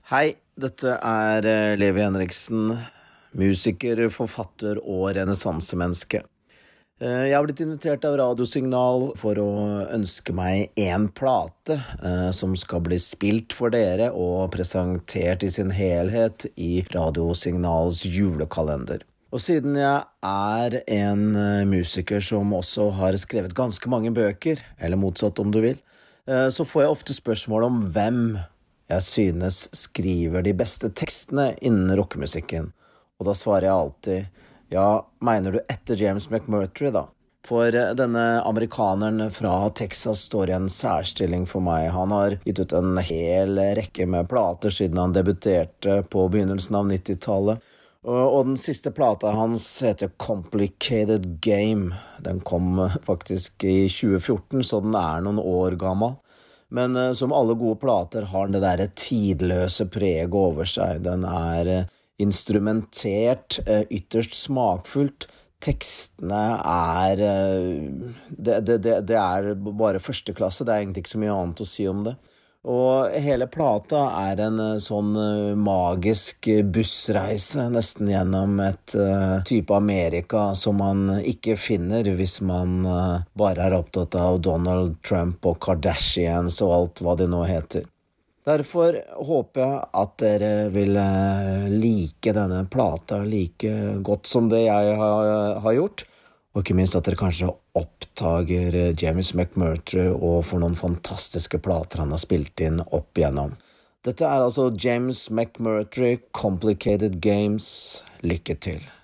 Hei, dette Levi Henriksen, musiker, forfatter og renessansemenneske. Jeg har blitt invitert av Radiosignal for å ønske meg en plate som skal bli spilt for dere og presentert i sin helhet i Radiosignals julekalender. Og siden jeg en musiker som også har skrevet ganske mange bøker, eller motsatt om du vil, så får jeg ofte spørsmål om hvem jeg synes skriver de beste tekstene innen rockemusikken. Og da svarer jeg alltid, ja, mener du etter James McMurtry da? For denne amerikaneren fra Texas står i en særstilling for meg. Han har gitt ut en hel rekke med plater siden han debuterte på begynnelsen av 90-tallet. Og den siste plata hans heter Complicated Game. Den kom faktisk i 2014, så den noen år gammel. Men som alle gode plater har den det der tidløse preg over seg. Den instrumentert, ytterst smakfullt. Tekstene det bare første klasse, det egentlig ikke så mye annet å si om det. Og hele plata en sånn magisk bussreise nesten gjennom et type Amerika som man ikke finner hvis man bare opptatt av Donald Trump og Kardashians og alt hva de nå heter. Derfor håper jeg at dere vil like denne plata like godt som det jeg har gjort. Og ikke minst at dere kanskje oppdager James McMurtry og får noen fantastiske plater han har spilt inn opp igjennom. Dette altså James McMurtry, Complicated Games. Lykke til!